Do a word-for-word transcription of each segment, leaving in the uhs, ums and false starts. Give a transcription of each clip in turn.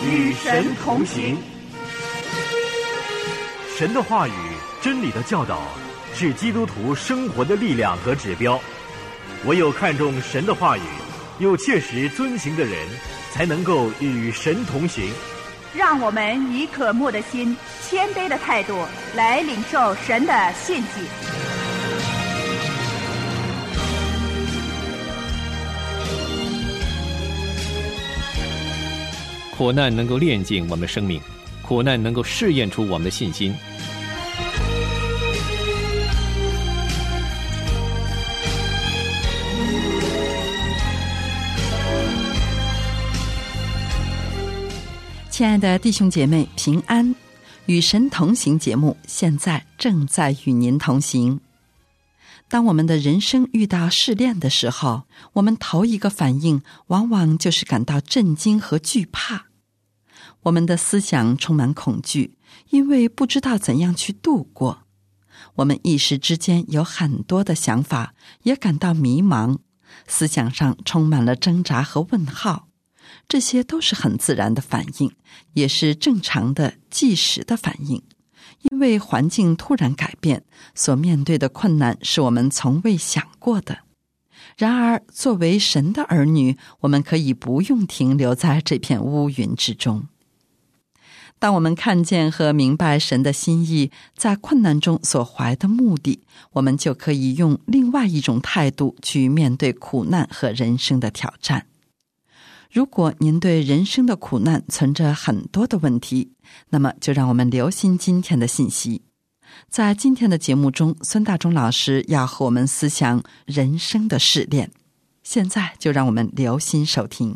与神同行。 神的话语、真理的教导是基督徒生活的力量和指标。唯有看重神的话语，又切实遵行的人，才能够与神同行。 让我们以渴慕的心、谦卑的态度来领受神的信息。 苦难能够炼净我们的生命，苦难能够试验出我们的信心。 亲爱的弟兄姐妹，平安！与神同行节目现在正在与您同行。当我们的人生遇到试炼的时候，我们头一个反应往往就是感到震惊和惧怕。我们的思想充满恐惧，因为不知道怎样去度过。我们一时之间有很多的想法，也感到迷茫，思想上充满了挣扎和问号。这些都是很自然的反应，也是正常的即时的反应。因为环境突然改变，所面对的困难是我们从未想过的。然而，作为神的儿女，我们可以不用停留在这片乌云之中。当我们看见和明白神的心意，在困难中所怀的目的，我们就可以用另外一种态度去面对苦难和人生的挑战。如果您对人生的苦难存着很多的问题，那么就让我们留心今天的信息。在今天的节目中，孙大中老师要和我们思想人生的试炼。现在就让我们留心收听。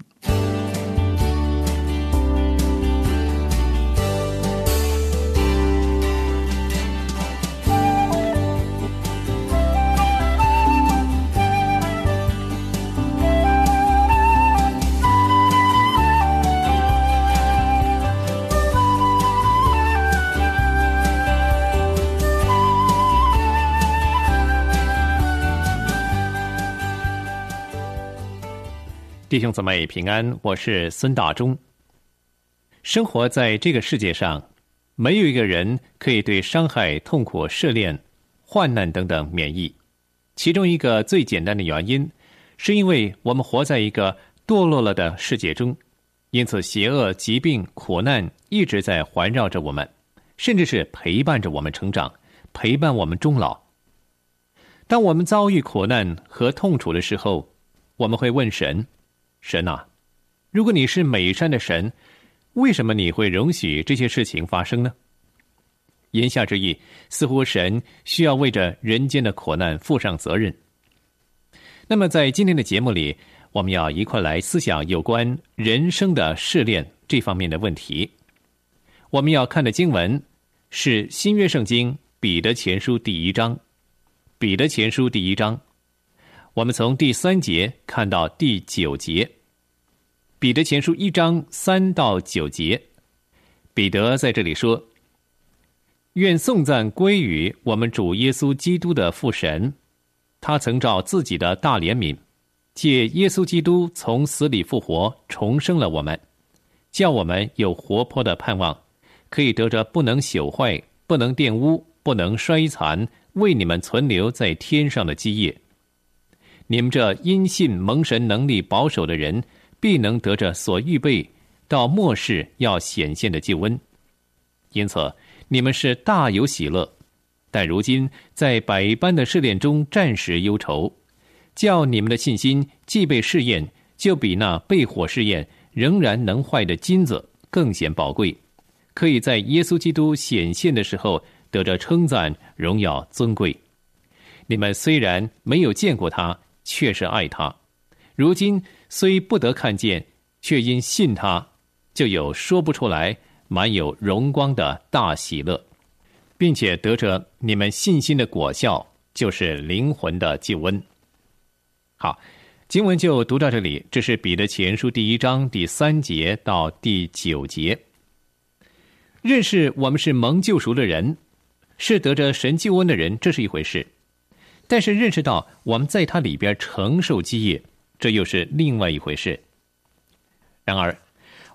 弟兄姊妹平安，我是孙大中。生活在这个世界上，没有一个人可以对伤害、痛苦、试炼、患难等等免疫。其中一个最简单的原因，是因为我们活在一个堕落了的世界中，因此邪恶、疾病、苦难一直在环绕着我们，甚至是陪伴着我们成长，陪伴我们终老。当我们遭遇苦难和痛楚的时候，我们会问神，神啊，如果你是美善的神，为什么你会容许这些事情发生呢？言下之意，似乎神需要为着人间的苦难负上责任。那么在今天的节目里，我们要一块来思想有关人生的试炼这方面的问题。我们要看的经文是新约圣经彼得前书第一章。彼得前书第一章，我们从第三节看到第九节。彼得前书一章三到九节，彼得在这里说：愿颂赞归于我们主耶稣基督的父神，他曾照自己的大怜悯，借耶稣基督从死里复活，重生了我们，叫我们有活泼的盼望，可以得着不能朽坏、不能玷污、不能衰残，为你们存留在天上的基业。你们这因信蒙神能力保守的人，必能得着所预备到末世要显现的救恩。因此你们是大有喜乐，但如今在百般的试炼中暂时忧愁，叫你们的信心既被试验，就比那被火试验仍然能坏的金子更显宝贵，可以在耶稣基督显现的时候得着称赞、荣耀、尊贵。你们虽然没有见过他，却是爱他，如今虽不得看见，却因信他，就有说不出来满有荣光的大喜乐，并且得着你们信心的果效，就是灵魂的救恩。好，经文就读到这里，这是彼得前书第一章第三节到第九节。认识我们是蒙救赎的人，是得着神救恩的人，这是一回事，但是认识到我们在他里边承受基业，这又是另外一回事。然而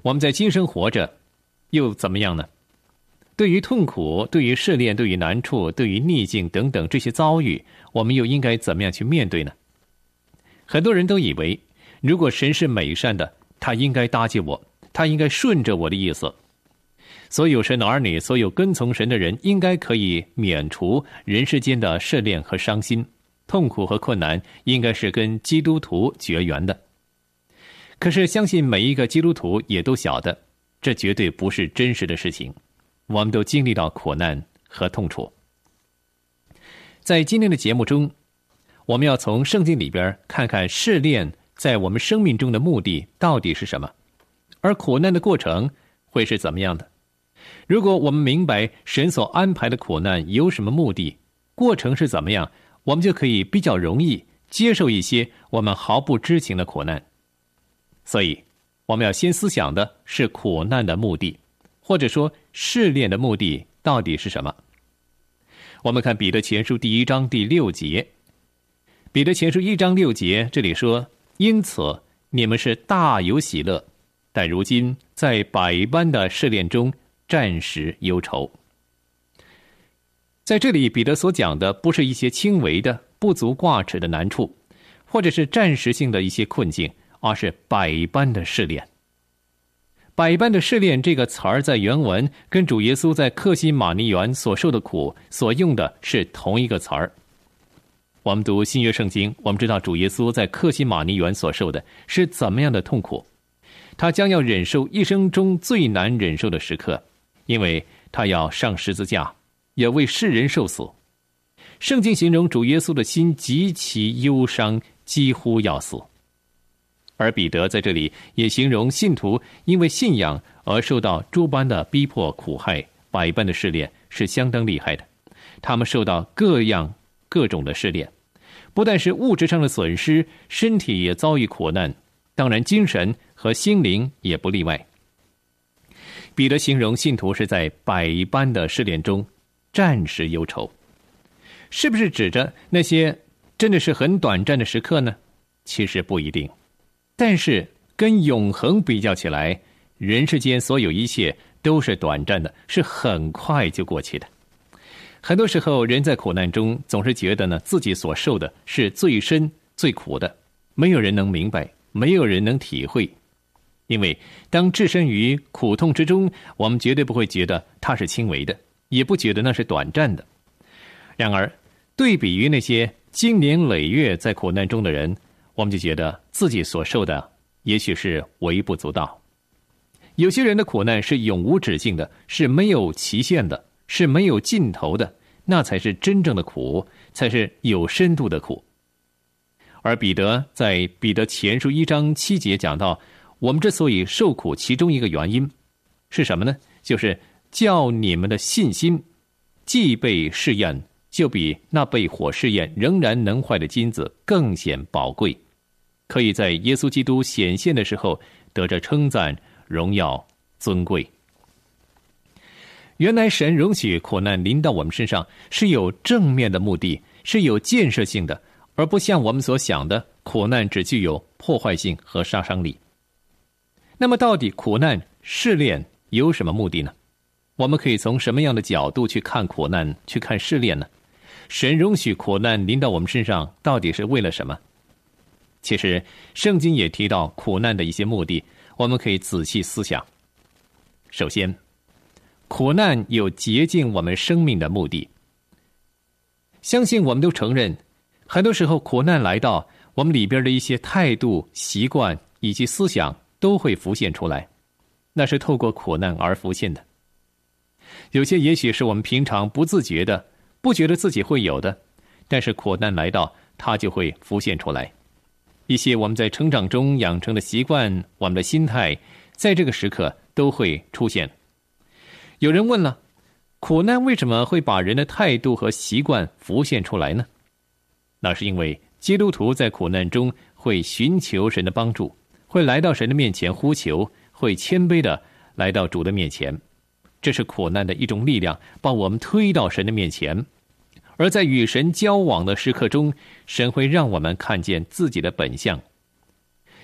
我们在今生活着，又怎么样呢？对于痛苦，对于试炼，对于难处，对于逆境等等这些遭遇，我们又应该怎么样去面对呢？很多人都以为，如果神是美善的，他应该搭救我，他应该顺着我的意思。所有神的儿女，所有跟从神的人，应该可以免除人世间的试炼和伤心，痛苦和困难应该是跟基督徒绝缘的。可是相信每一个基督徒也都晓得，这绝对不是真实的事情。我们都经历到苦难和痛楚。在今天的节目中，我们要从圣经里边看看试炼在我们生命中的目的到底是什么，而苦难的过程会是怎么样的。如果我们明白神所安排的苦难有什么目的，过程是怎么样，我们就可以比较容易接受一些我们毫不知情的苦难。所以我们要先思想的是苦难的目的，或者说试炼的目的到底是什么。我们看彼得前书第一章第六节，彼得前书一章六节这里说，因此你们是大有喜乐，但如今在百般的试炼中暂时忧愁。在这里彼得所讲的不是一些轻微的不足挂齿的难处，或者是暂时性的一些困境，而是百般的试炼。百般的试炼这个词儿在原文跟主耶稣在客西马尼园所受的苦所用的是同一个词儿。我们读新约圣经，我们知道主耶稣在客西马尼园所受的是怎么样的痛苦。他将要忍受一生中最难忍受的时刻，因为他要上十字架，也为世人受死。圣经形容主耶稣的心极其忧伤，几乎要死。而彼得在这里也形容信徒因为信仰而受到诸般的逼迫苦害，百般的试炼，是相当厉害的。他们受到各样各种的试炼，不但是物质上的损失，身体也遭遇苦难，当然精神和心灵也不例外。彼得形容信徒是在百般的试炼中暂时忧愁，是不是指着那些真的是很短暂的时刻呢？其实不一定，但是跟永恒比较起来，人世间所有一切都是短暂的，是很快就过去的。很多时候人在苦难中总是觉得呢，自己所受的是最深最苦的，没有人能明白，没有人能体会。因为当置身于苦痛之中，我们绝对不会觉得它是轻微的，也不觉得那是短暂的。然而对比于那些经年累月在苦难中的人，我们就觉得自己所受的也许是微不足道。有些人的苦难是永无止境的，是没有期限的，是没有尽头的，那才是真正的苦，才是有深度的苦。而彼得在彼得前书一章七节讲到，我们之所以受苦，其中一个原因是什么呢？就是叫你们的信心既被试验，就比那被火试验仍然能坏的金子更显宝贵，可以在耶稣基督显现的时候得着称赞、荣耀、尊贵。原来神容许苦难临到我们身上是有正面的目的，是有建设性的，而不像我们所想的苦难只具有破坏性和杀伤力。那么到底苦难试炼有什么目的呢？我们可以从什么样的角度去看苦难，去看试炼呢？神容许苦难临到我们身上到底是为了什么？其实圣经也提到苦难的一些目的，我们可以仔细思想。首先，苦难有洁净我们生命的目的。相信我们都承认，很多时候苦难来到，我们里边的一些态度、习惯以及思想都会浮现出来，那是透过苦难而浮现的。有些也许是我们平常不自觉的，不觉得自己会有的，但是苦难来到，它就会浮现出来。一些我们在成长中养成的习惯，我们的心态，在这个时刻都会出现。有人问了，苦难为什么会把人的态度和习惯浮现出来呢？那是因为基督徒在苦难中会寻求神的帮助，会来到神的面前呼求，会谦卑的来到主的面前。这是苦难的一种力量，把我们推到神的面前。而在与神交往的时刻中，神会让我们看见自己的本相。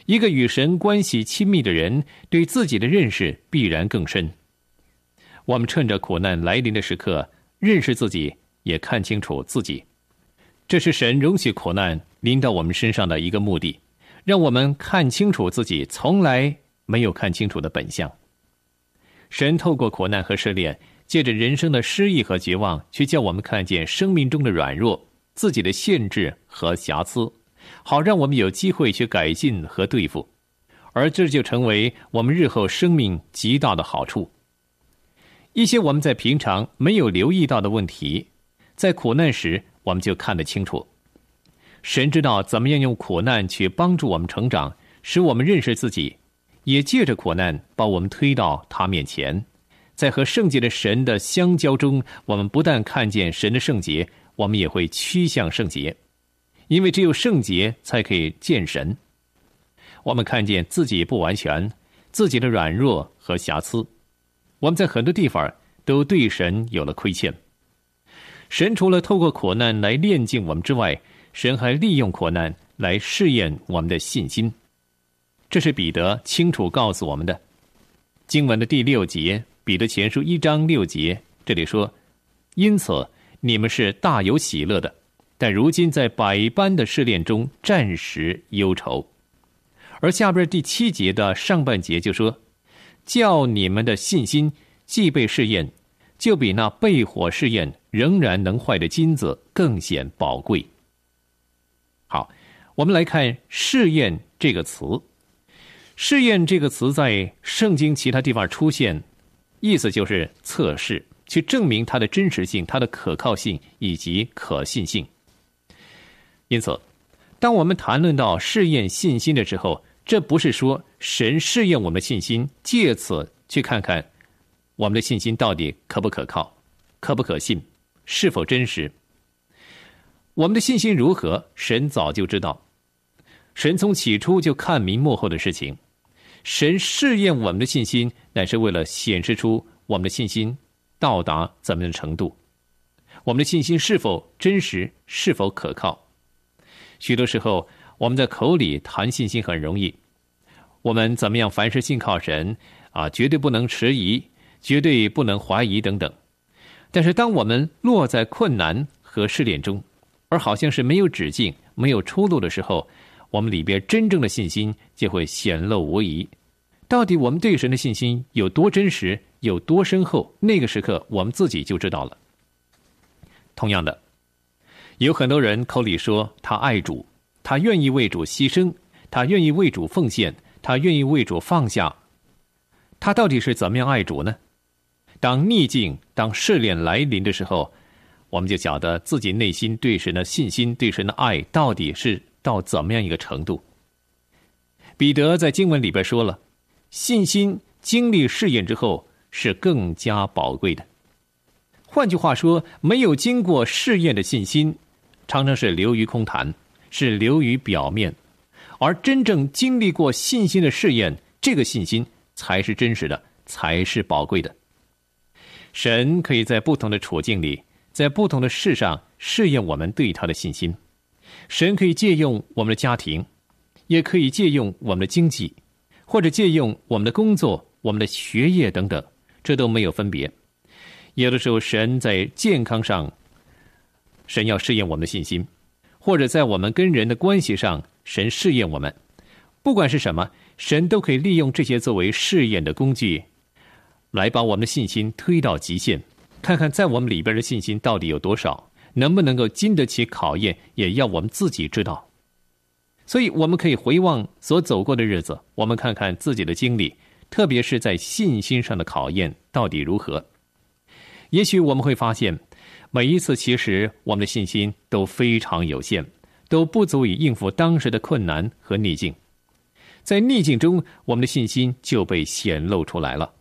一个与神关系亲密的人，对自己的认识必然更深。我们趁着苦难来临的时刻，认识自己，也看清楚自己。这是神容许苦难临到我们身上的一个目的，让我们看清楚自己从来没有看清楚的本相。神透过苦难和试炼，借着人生的失意和绝望，去叫我们看见生命中的软弱、自己的限制和瑕疵，好让我们有机会去改进和对付，而这就成为我们日后生命极大的好处。一些我们在平常没有留意到的问题，在苦难时我们就看得清楚。神知道怎么样用苦难去帮助我们成长，使我们认识自己，也借着苦难把我们推到他面前。在和圣洁的神的相交中，我们不但看见神的圣洁，我们也会趋向圣洁，因为只有圣洁才可以见神。我们看见自己不完全，自己的软弱和瑕疵，我们在很多地方都对神有了亏欠。神除了透过苦难来炼净我们之外，神还利用苦难来试验我们的信心。这是彼得清楚告诉我们的。经文的第六节，彼得前书一章六节，这里说：因此你们是大有喜乐的，但如今在百般的试炼中暂时忧愁。而下边第七节的上半节就说：叫你们的信心既被试验，就比那被火试验仍然能坏的金子更显宝贵。好，我们来看试验这个词。试验这个词在圣经其他地方出现，意思就是测试，去证明它的真实性、它的可靠性以及可信性。因此，当我们谈论到试验信心的时候，这不是说神试验我们的信心，借此去看看我们的信心到底可不可靠、可不可信、是否真实。我们的信心如何，神早就知道。神从起初就看明幕后的事情。神试验我们的信心，乃是为了显示出我们的信心到达怎么样的程度，我们的信心是否真实，是否可靠。许多时候我们在口里谈信心很容易，我们怎么样凡事信靠神啊，绝对不能迟疑，绝对不能怀疑等等。但是当我们落在困难和试炼中，而好像是没有止境、没有出路的时候，我们里边真正的信心就会显露无遗。到底我们对神的信心有多真实，有多深厚，那个时刻我们自己就知道了。同样的，有很多人口里说他爱主，他愿意为主牺牲，他愿意为主奉献，他愿意为主放下。他到底是怎么样爱主呢？当逆境、当试炼来临的时候，我们就晓得自己内心对神的信心、对神的爱到底是到怎么样一个程度。彼得在经文里边说了，信心经历试验之后是更加宝贵的。换句话说，没有经过试验的信心常常是流于空谈，是流于表面，而真正经历过信心的试验，这个信心才是真实的，才是宝贵的。神可以在不同的处境里，在不同的事上试验我们对他的信心。神可以借用我们的家庭，也可以借用我们的经济，或者借用我们的工作、我们的学业等等，这都没有分别。有的时候神在健康上，神要试验我们的信心，或者在我们跟人的关系上，神试验我们。不管是什么，神都可以利用这些作为试验的工具，来把我们的信心推到极限，看看在我们里边的信心到底有多少，能不能够经得起考验，也要我们自己知道。所以我们可以回望所走过的日子，我们看看自己的经历，特别是在信心上的考验到底如何。也许我们会发现，每一次其实我们的信心都非常有限，都不足以应付当时的困难和逆境。在逆境中，我们的信心就被显露出来了。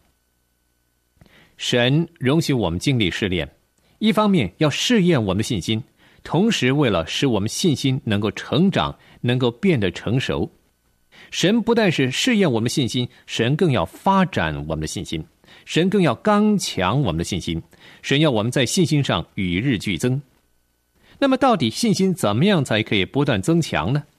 神容许我们经历试炼，一方面要试验我们的信心，同时为了使我们信心能够成长，能够变得成熟。神不但是试验我们的信心，神更要发展我们的信心，神更要刚强我们的信心，神要我们在信心上与日俱增。那么到底信心怎么样才可以不断增强呢？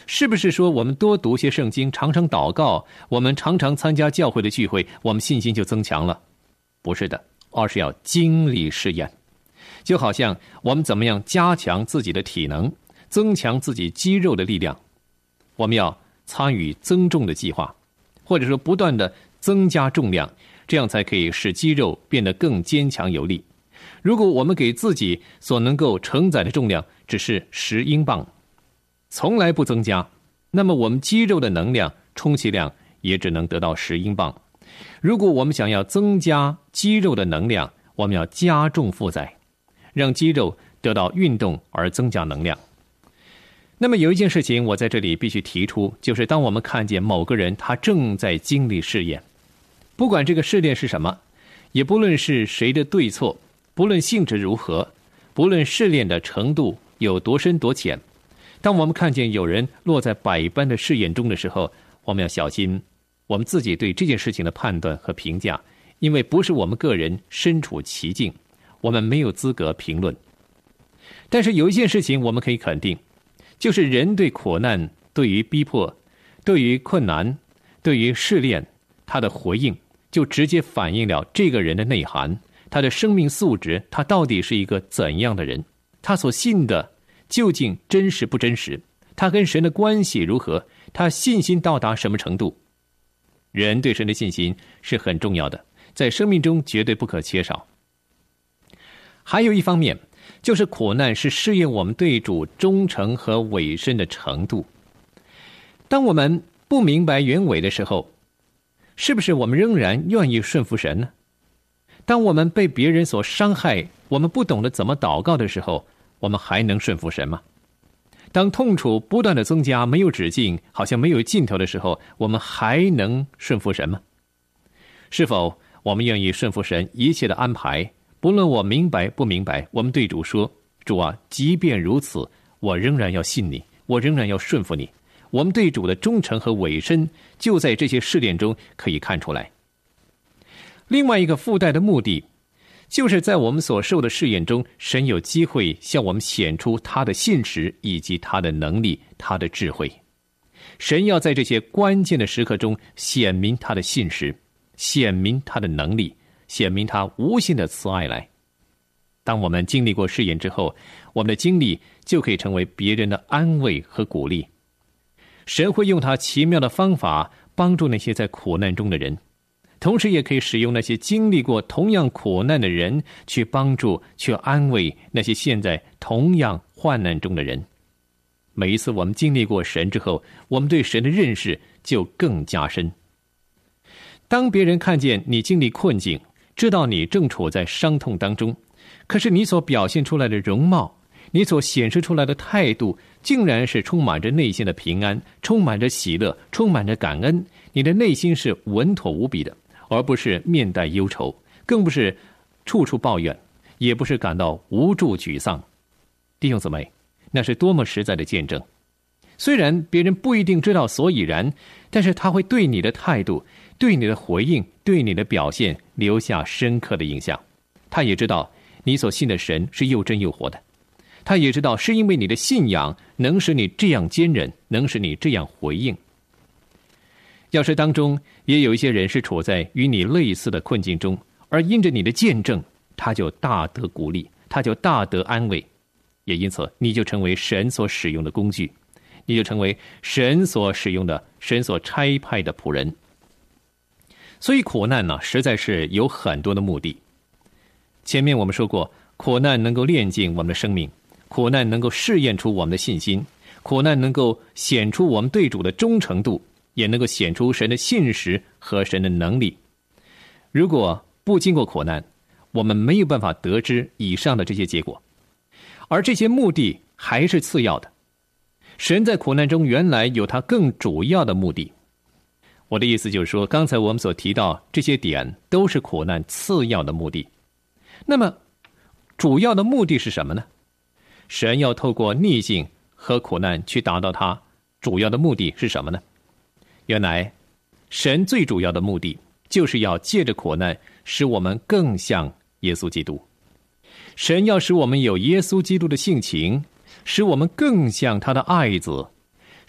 是不是说我们多读些圣经，常常祷告，我们常常参加教会的聚会，我们信心就增强了？不是的，而是要经历试验。就好像我们怎么样加强自己的体能，增强自己肌肉的力量，我们要参与增重的计划，或者说不断的增加重量，这样才可以使肌肉变得更坚强有力。如果我们给自己所能够承载的重量只是十英镑，从来不增加，那么我们肌肉的能量充其量也只能得到十英镑。如果我们想要增加肌肉的能量，我们要加重负载，让肌肉得到运动而增加能量。那么有一件事情我在这里必须提出，就是当我们看见某个人他正在经历试验，不管这个试炼是什么，也不论是谁的对错，不论性质如何，不论试炼的程度有多深多浅，当我们看见有人落在百般的试验中的时候，我们要小心我们自己对这件事情的判断和评价，因为不是我们个人身处其境，我们没有资格评论。但是有一件事情我们可以肯定，就是人对苦难、对于逼迫、对于困难、对于试炼，他的回应就直接反映了这个人的内涵，他的生命素质，他到底是一个怎样的人，他所信的究竟真实不真实，他跟神的关系如何，他信心到达什么程度。人对神的信心是很重要的，在生命中绝对不可缺少。还有一方面，就是苦难是试验我们对主忠诚和委身的程度。当我们不明白原委的时候，是不是我们仍然愿意顺服神呢？当我们被别人所伤害，我们不懂得怎么祷告的时候，我们还能顺服神吗？当痛楚不断的增加，没有止境，好像没有尽头的时候，我们还能顺服神吗？是否我们愿意顺服神一切的安排，不论我明白不明白，我们对主说，主啊，即便如此，我仍然要信你，我仍然要顺服你。我们对主的忠诚和委身就在这些试炼中可以看出来。另外一个附带的目的，就是在我们所受的试验中，神有机会向我们显出他的信实以及他的能力，他的智慧。神要在这些关键的时刻中显明他的信实，显明他的能力，显明他无限的慈爱来。当我们经历过试验之后，我们的经历就可以成为别人的安慰和鼓励。神会用他奇妙的方法帮助那些在苦难中的人，同时也可以使用那些经历过同样苦难的人去帮助、去安慰那些现在同样患难中的人。每一次我们经历过神之后，我们对神的认识就更加深。当别人看见你经历困境，知道你正处在伤痛当中，可是你所表现出来的容貌，你所显示出来的态度，竟然是充满着内心的平安，充满着喜乐，充满着感恩，你的内心是稳妥无比的，而不是面带忧愁，更不是处处抱怨，也不是感到无助沮丧。弟兄姊妹，那是多么实在的见证。虽然别人不一定知道所以然，但是他会对你的态度、对你的回应、对你的表现留下深刻的印象。他也知道你所信的神是又真又活的，他也知道是因为你的信仰能使你这样坚忍，能使你这样回应。要是当中也有一些人是处在与你类似的困境中，而因着你的见证，他就大得鼓励，他就大得安慰，也因此你就成为神所使用的工具，你就成为神所使用的、神所差派的仆人。所以苦难呢，实在是有很多的目的。前面我们说过，苦难能够炼净我们的生命，苦难能够试验出我们的信心，苦难能够显出我们对主的忠诚度，也能够显出神的信实和神的能力。如果不经过苦难，我们没有办法得知以上的这些结果，而这些目的还是次要的。神在苦难中原来有他更主要的目的。我的意思就是说，刚才我们所提到这些点都是苦难次要的目的。那么主要的目的是什么呢？神要透过逆境和苦难去达到他主要的目的是什么呢？原来神最主要的目的就是要借着苦难使我们更像耶稣基督。神要使我们有耶稣基督的性情，使我们更像他的爱子，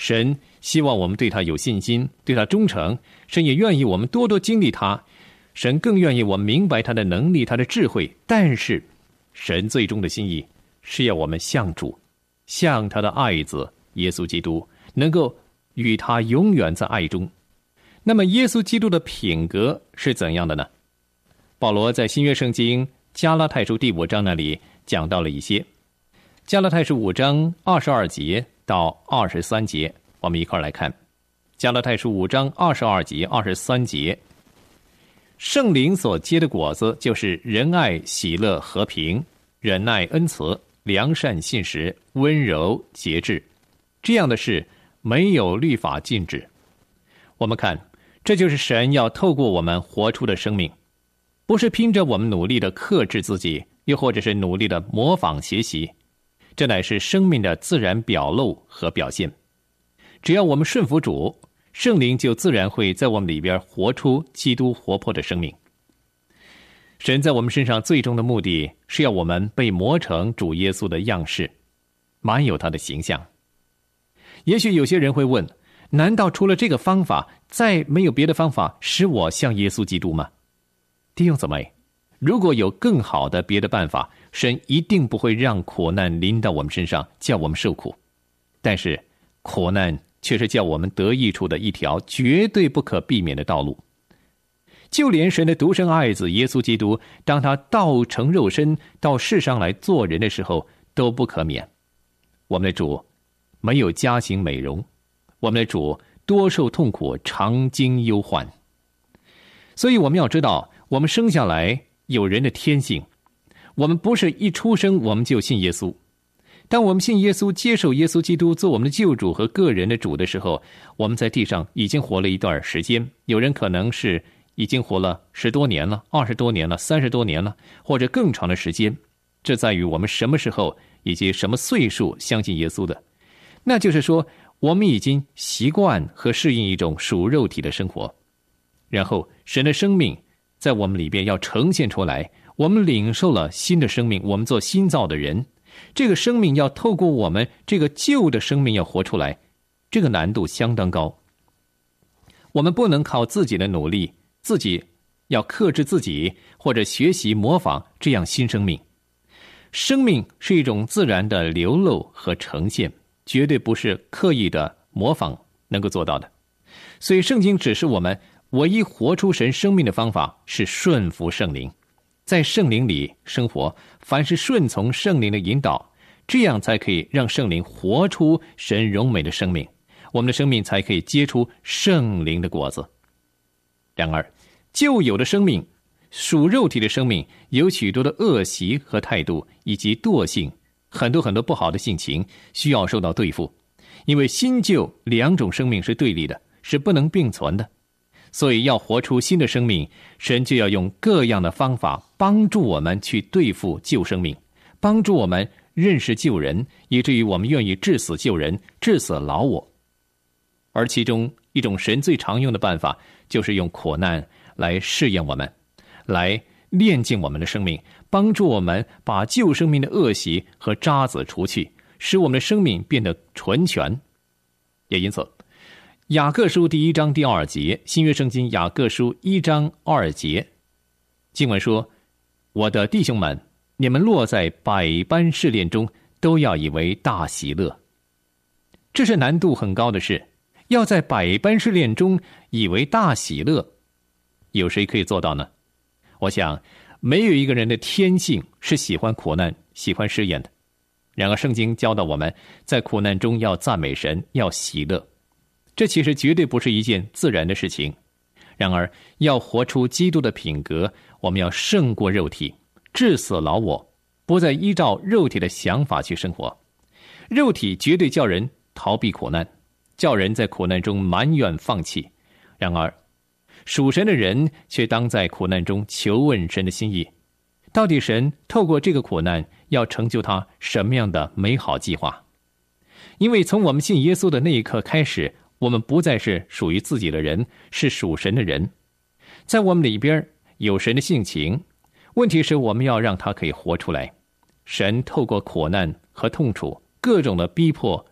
神希望我们对他有信心，对他忠诚，神也愿意我们多多经历他，神更愿意我们明白他的能力，他的智慧。但是神最终的心意是要我们像主，像他的爱子耶稣基督，能够与他永远在爱中。那么耶稣基督的品格是怎样的呢？保罗在新约圣经加拉太书第五章那里讲到了一些。加拉太书五章二十二节到二十三节，我们一块来看。加拉太书五章二十二节、二十三节，圣灵所结的果子，就是仁爱、喜乐、和平、忍耐、恩慈、良善、信实、温柔、节制。这样的事没有律法禁止。我们看，这就是神要透过我们活出的生命，不是凭着我们努力的克制自己，又或者是努力的模仿学习，这乃是生命的自然表露和表现。只要我们顺服主，圣灵就自然会在我们里边活出基督活泼的生命。神在我们身上最终的目的是要我们被磨成主耶稣的样式，满有他的形象。也许有些人会问，难道除了这个方法，再没有别的方法使我像耶稣基督吗？弟兄姊妹，如果有更好的别的办法，神一定不会让苦难临到我们身上，叫我们受苦。但是苦难却是叫我们得益处的一条绝对不可避免的道路。就连神的独生爱子耶稣基督，当他道成肉身到世上来做人的时候，都不可免。我们的主没有家庭美容，我们的主多受痛苦，常经忧患。所以我们要知道，我们生下来有人的天性，我们不是一出生我们就信耶稣。当我们信耶稣，接受耶稣基督做我们的救主和个人的主的时候，我们在地上已经活了一段时间。有人可能是已经活了十多年了，二十多年了，三十多年了，或者更长的时间。这在于我们什么时候以及什么岁数相信耶稣的。那就是说，我们已经习惯和适应一种属肉体的生活，然后神的生命在我们里边要呈现出来，我们领受了新的生命，我们做新造的人，这个生命要透过我们这个旧的生命要活出来，这个难度相当高。我们不能靠自己的努力，自己要克制自己，或者学习模仿这样新生命。生命是一种自然的流露和呈现，绝对不是刻意的模仿能够做到的。所以圣经指示我们，唯一活出神生命的方法是顺服圣灵，在圣灵里生活，凡是顺从圣灵的引导，这样才可以让圣灵活出神荣美的生命，我们的生命才可以结出圣灵的果子。然而旧有的生命，属肉体的生命，有许多的恶习和态度，以及惰性，很多很多不好的性情需要受到对付。因为新旧两种生命是对立的，是不能并存的，所以要活出新的生命，神就要用各样的方法帮助我们去对付旧生命，帮助我们认识旧人，以至于我们愿意治死旧人，治死老我。而其中一种神最常用的办法，就是用苦难来试验我们，来炼净我们的生命，帮助我们把旧生命的恶习和渣滓除去，使我们的生命变得纯全。也因此，雅各书第一章第二节，新约圣经雅各书一章二节，经文说：我的弟兄们，你们落在百般试炼中，都要以为大喜乐。这是难度很高的事，要在百般试炼中以为大喜乐，有谁可以做到呢？我想没有一个人的天性是喜欢苦难，喜欢试验的。然而圣经教导我们，在苦难中要赞美神，要喜乐。这其实绝对不是一件自然的事情。然而要活出基督的品格，我们要胜过肉体，治死老我，不再依照肉体的想法去生活。肉体绝对叫人逃避苦难，叫人在苦难中埋怨放弃。然而属神的人却当在苦难中求问神的心意，到底神透过这个苦难要成就他什么样的美好计划？因为从我们信耶稣的那一刻开始，我们不再是属于自己的人，是属神的人。在我们里边有神的性情，问题是我们要让他可以活出来。神透过苦难和痛楚，各种的逼迫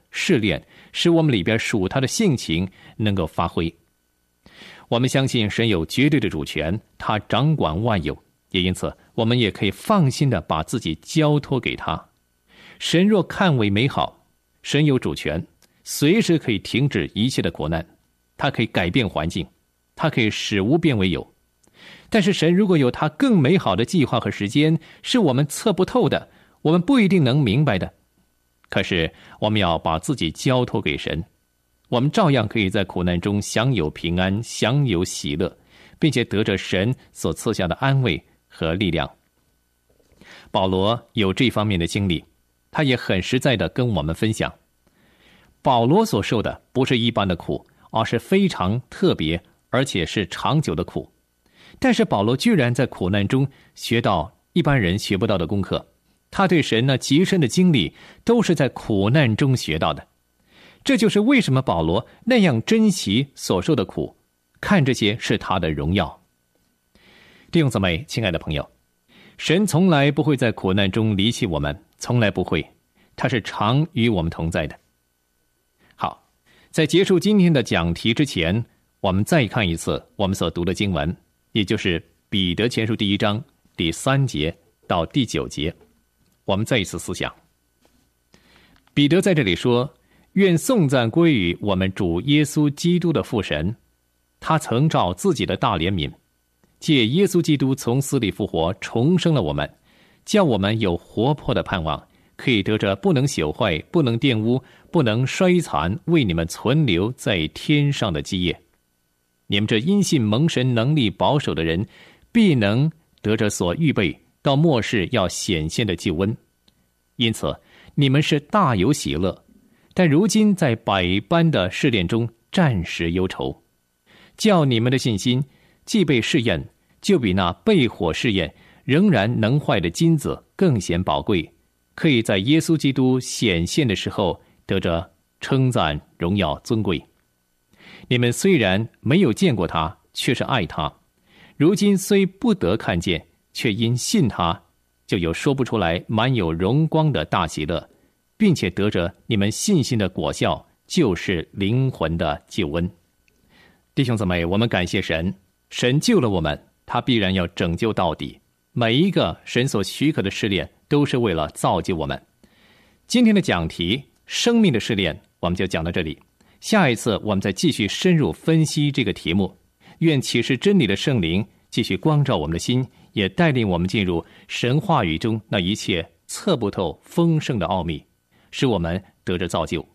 试炼，使我们里边属他的性情能够发挥。我们相信神有绝对的主权，他掌管万有，也因此我们也可以放心的把自己交托给他。神若看为美好，神有主权，随时可以停止一切的苦难，他可以改变环境，他可以使无变为有。但是神如果有他更美好的计划和时间，是我们测不透的，我们不一定能明白的。可是我们要把自己交托给神，我们照样可以在苦难中享有平安，享有喜乐，并且得着神所赐下的安慰和力量。保罗有这方面的经历，他也很实在地跟我们分享。保罗所受的不是一般的苦，而是非常特别而且是长久的苦。但是保罗居然在苦难中学到一般人学不到的功课，他对神那极深的经历都是在苦难中学到的。这就是为什么保罗那样珍惜所受的苦，看这些是他的荣耀。弟兄姊妹，亲爱的朋友，神从来不会在苦难中离弃我们，从来不会，他是常与我们同在的。好，在结束今天的讲题之前，我们再看一次我们所读的经文，也就是彼得前书第一章第三节到第九节。我们再一次思想，彼得在这里说，愿颂赞归于我们主耶稣基督的父神，他曾照自己的大怜悯，借耶稣基督从死里复活，重生了我们，叫我们有活泼的盼望，可以得着不能朽坏、不能玷污、不能衰残，为你们存留在天上的基业。你们这因信蒙神能力保守的人，必能得着所预备到末世要显现的救恩。因此你们是大有喜乐，但如今在百般的试炼中暂时忧愁，叫你们的信心既被试验，就比那被火试验仍然能坏的金子更显宝贵，可以在耶稣基督显现的时候得着称赞、荣耀、尊贵。你们虽然没有见过他，却是爱他；如今虽不得看见，却因信他，就有说不出来满有荣光的大喜乐，并且得着你们信心的果效，就是灵魂的救恩。弟兄姊妹，我们感谢神，神救了我们，他必然要拯救到底。每一个神所许可的试炼，都是为了造就我们。今天的讲题，生命的试炼，我们就讲到这里。下一次我们再继续深入分析这个题目。愿启示真理的圣灵继续光照我们的心，也带领我们进入神话语中那一切测不透丰盛的奥秘，使我们得着造就。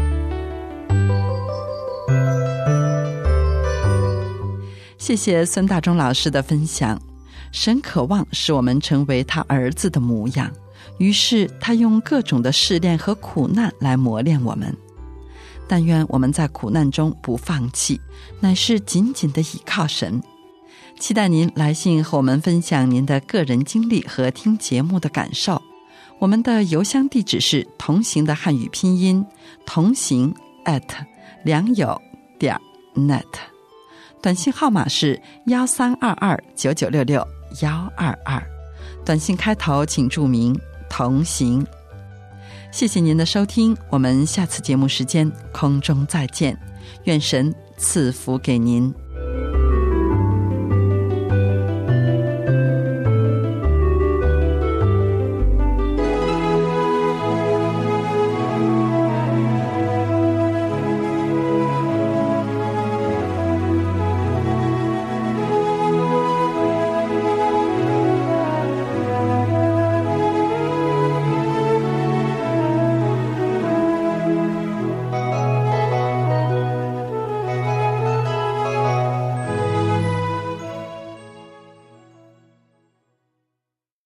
谢谢孙大中老师的分享。神渴望使我们成为他儿子的模样，于是他用各种的试炼和苦难来磨练我们。但愿我们在苦难中不放弃，乃是紧紧地倚靠神。期待您来信和我们分享您的个人经历和听节目的感受。我们的邮箱地址是同行的汉语拼音同行 at 良友点 net， 短信号码是幺三二二九九六六幺二二，短信开头请注明同行。谢谢您的收听，我们下次节目时间空中再见，愿神赐福给您。